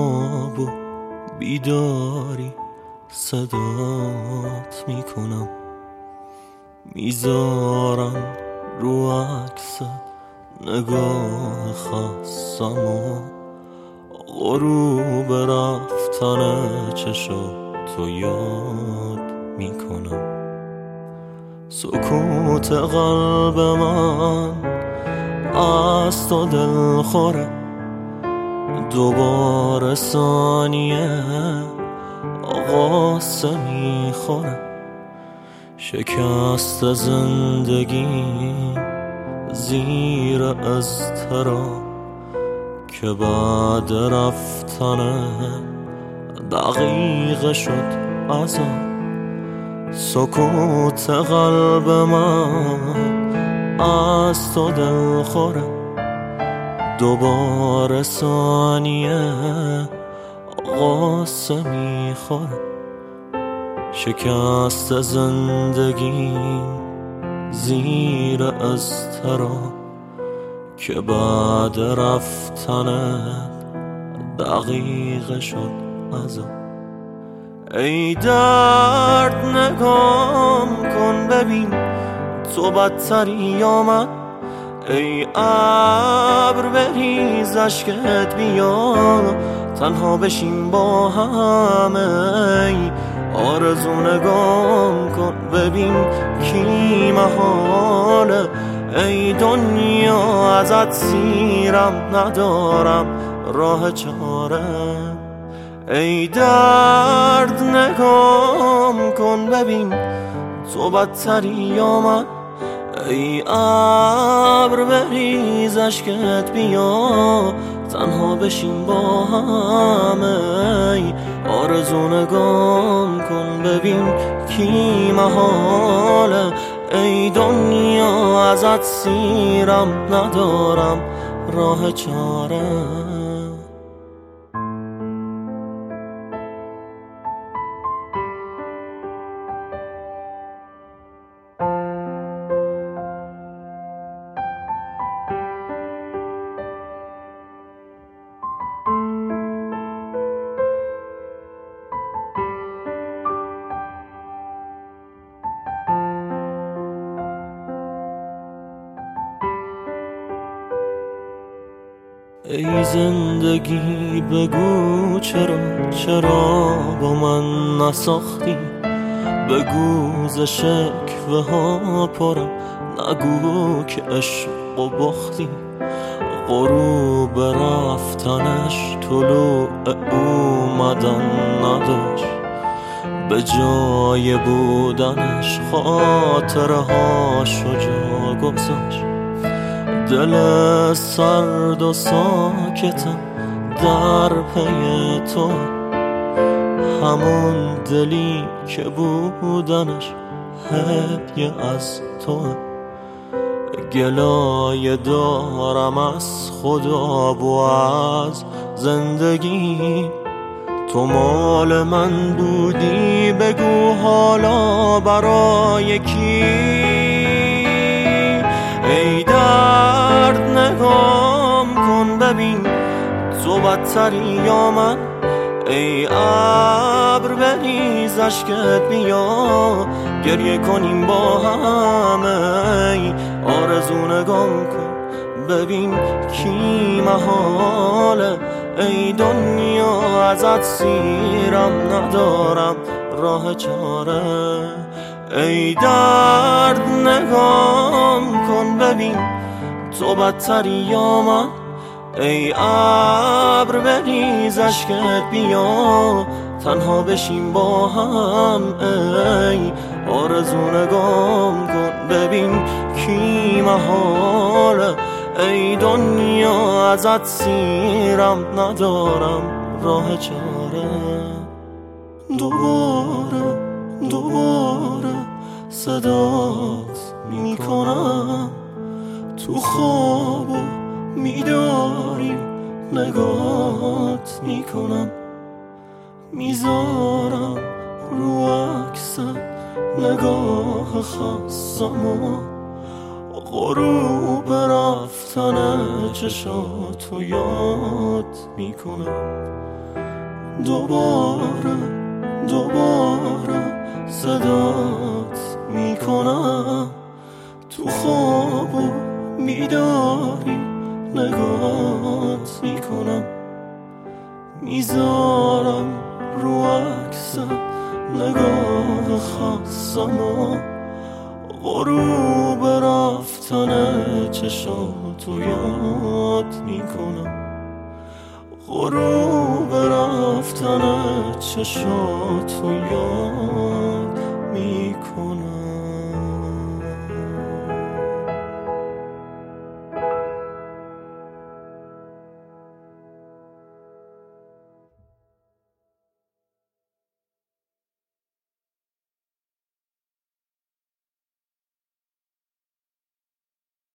خواب و بیداری صدات میکنم، میذارم رو عکست نگاه خستم و غروب رفتن چشاتو یاد میکنم. سکوت قلب من از تو دلخوره، دوباره ثانیه قصه میخوره. شکست زندگی زیر اضطراب که بعد رفتن دقیقه شد عذاب. سکوت قلب من از تو دلخوره، دوباره ثانیه قصه میخوره. شکست زندگی زیر اضطراب که بعد رفتنت دقیقه شد عذاب. ای درد نگام کن ببین تو بدتری یا من، ای ابر بریز اشکت بیا تنها بشیم با هم. ای آرزو نگام کن ببین کی محاله، ای دنیا ازت سیرم ندارم راه چاره. ای درد نگام کن ببین تو بدتری یا من، ای ابر بریز اشکت بیا تنها بشیم با هم. ای آرزو نگام کن ببین کی محاله، ای دنیا ازت سیرم ندارم راه چاره. ای زندگی بگو چرا با من نساختی، بگو ز شکوه ها پرم، نگو که عشق و بختی. غروب رفتنش طلوع اومدن نداشت، به جای بودنش خاطره هاشو جا گذاشت. دل سرد و ساکتم در پی تو، همون دلی که بودنش هدیه از تو. گلایه دارم از خدا و از زندگی، تو مال من بودی بگو حالا برای کی. ای درد نگام کن ببین تو بدتری یا من، ای ابر بریز اشکت بیا گریه کنیم با هم. ای آرزو نگام کن ببین کی محاله، ای دنیا ازت سیرم ندارم راه چاره. ای درد نگام کن ببین تو بدتری یا من، ای ابر بریز اشکت بیا تنها بشیم با هم. ای آرزو نگام کن ببین کی محاله، ای دنیا ازت سیرم ندارم راه چاره. دوباره صدات میکنم تو خواب و میداری نگاهات میکنم، میذارم رو عکست نگاه خستم و غروب رفتن چشاتو یاد میکنم. دوباره صدات میکنم، تو خواب و بیداری نگات میکنم، میذارم رو عکست نگاه خاصم و غروب رفتن چشاتو یاد میکنم، غروب رفتن چشاتو یاد